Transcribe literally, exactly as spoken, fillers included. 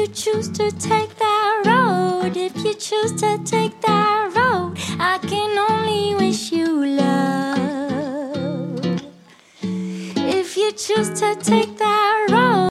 choose to take that road, if you choose to take that road, I can only wish you love. If you choose to take that